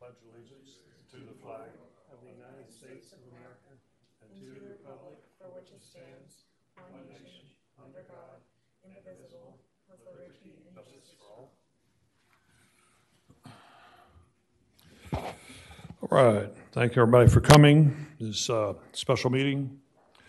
pledge allegiance to the flag of the United States of America and to the republic for which it stands, one nation, under God, indivisible, with liberty and justice for all. All right. Thank you, everybody, for coming. This special meeting.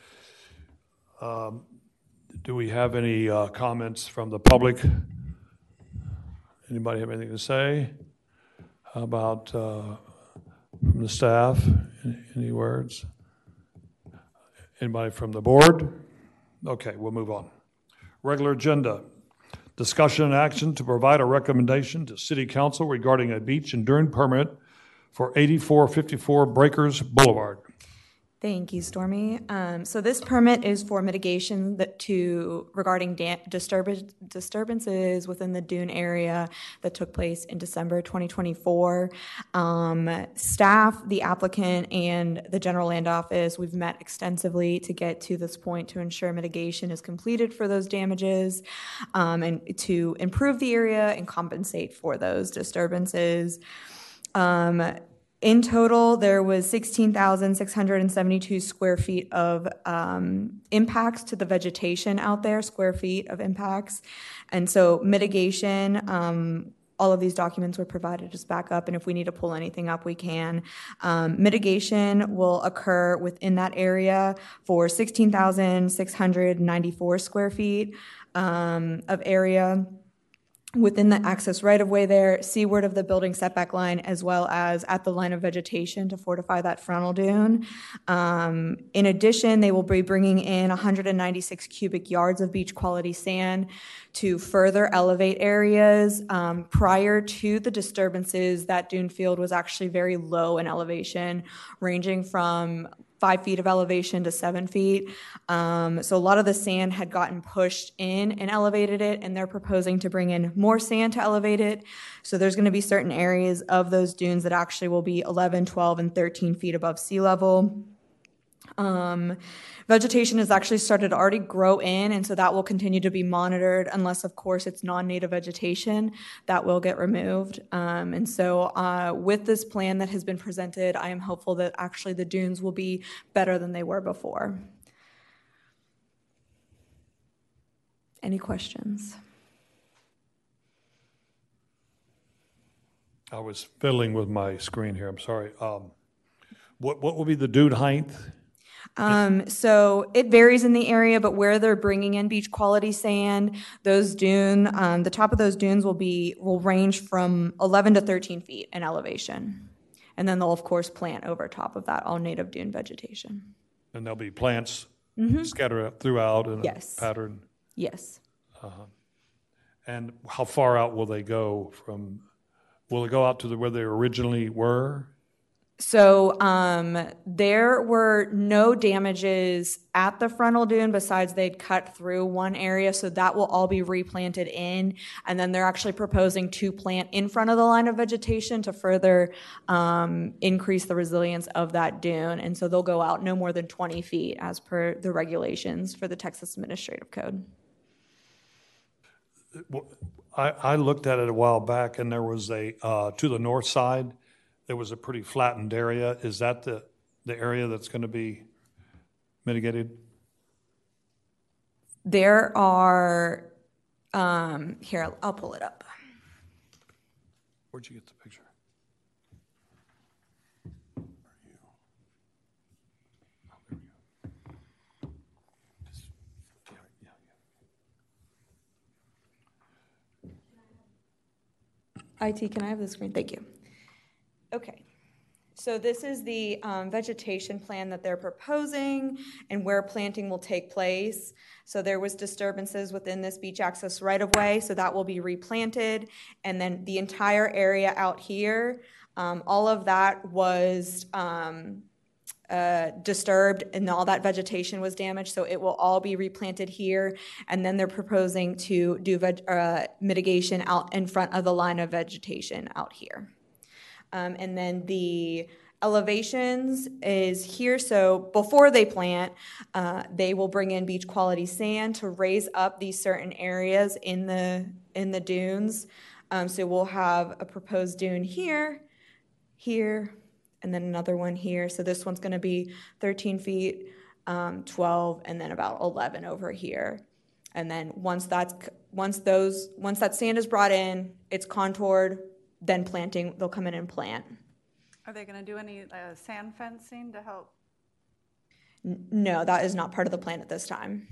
Do we have any comments from the public? Anybody have anything to say? How about from the staff? Any words? Anybody from the board? Okay, we'll move on. Regular agenda. Discussion and action to provide a recommendation to City Council regarding a beach and dune permit for 8454 Breakers Boulevard. Thank you, Stormy. So this permit is for mitigation regarding disturbances within the dune area that took place in December 2024. Staff, the applicant, and the General Land Office, we've met extensively to get to this point to ensure mitigation is completed for those damages and to improve the area and compensate for those disturbances. In total, there was 16,672 square feet of impacts to the vegetation out there, square feet of impacts. And so mitigation, all of these documents were provided as backup, and if we need to pull anything up, we can. Mitigation will occur within that area for 16,694 square feet of area within the access right-of-way there, seaward of the building setback line, as well as at the line of vegetation to fortify that frontal dune. In addition, they will be bringing in 196 cubic yards of beach quality sand to further elevate areas. Prior to the disturbances, that dune field was actually very low in elevation, ranging from 5 feet of elevation to 7 feet. So a lot of the sand had gotten pushed in and elevated it, and they're proposing to bring in more sand to elevate it. So there's going to be certain areas of those dunes that actually will be 11, 12, and 13 feet above sea level. Vegetation has actually started to already grow in, and so that will continue to be monitored unless, of course, it's non-native vegetation that will get removed. And so with this plan that has been presented, I am hopeful that actually the dunes will be better than they were before. Any questions? I was fiddling with my screen here. I'm sorry. What will be the dune height? So it varies in the area, but where they're bringing in beach quality sand, those the top of those dunes will range from 11 to 13 feet in elevation. And then they'll, of course, plant over top of that all native dune vegetation. And there'll be plants scattered throughout in a pattern? Yes. And how far out will they go will it go out to where they originally were? So there were no damages at the frontal dune besides they'd cut through one area, so that will all be replanted in. And then they're actually proposing to plant in front of the line of vegetation to further increase the resilience of that dune. And so they'll go out no more than 20 feet as per the regulations for the Texas Administrative Code. I looked at it a while back, and there was to the north side, there was a pretty flattened area. Is that the area that's going to be mitigated? There are, here, I'll pull it up. Where'd you get the picture? IT, can I have the screen? Thank you. Okay, so this is the vegetation plan that they're proposing and where planting will take place. So there was disturbances within this beach access right-of-way, so that will be replanted. And then the entire area out here, all of that was disturbed and all that vegetation was damaged, so it will all be replanted here. And then they're proposing to do mitigation out in front of the line of vegetation out here. And then the elevations is here. So before they plant, they will bring in beach quality sand to raise up these certain areas in the dunes. So we'll have a proposed dune here, here, and then another one here. So this one's going to be 13 feet, 12, and then about 11 over here. And then once that sand is brought in, it's contoured, then planting, they'll come in and plant. Are they going to do any sand fencing to help? No, that is not part of the plan at this time.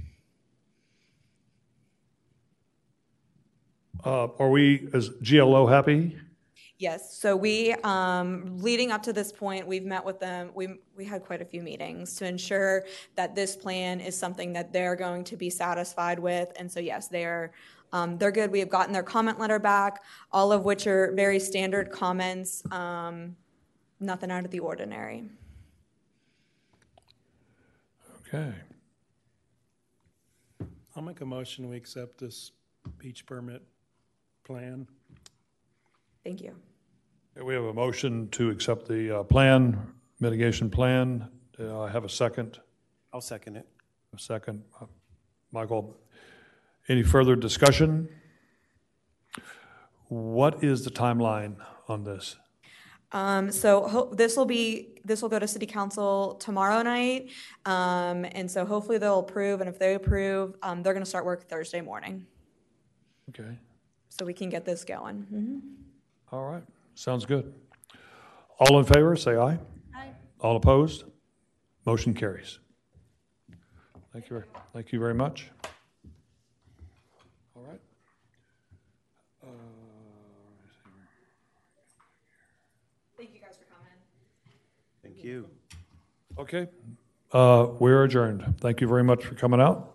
Are we, as GLO, happy? Yes, so we, leading up to this point, we've met with them, we had quite a few meetings to ensure that this plan is something that they're going to be satisfied with, and so yes, they're good. We have gotten their comment letter back, all of which are very standard comments, nothing out of the ordinary. Okay. I'll make a motion we accept this beach permit plan. Thank you. We have a motion to accept the plan, mitigation plan. I have a second. I'll second it. A second. Michael, any further discussion? What is the timeline on this? So this will go to City Council tomorrow night, and so hopefully they'll approve. And if they approve, they're going to start work Thursday morning, Okay. so we can get this going. Mm-hmm. All right. Sounds good. All in favor, say aye. Aye. All opposed? Motion carries. Thank you very much. All right. Thank you guys for coming. Thank you. Okay. We're adjourned. Thank you very much for coming out.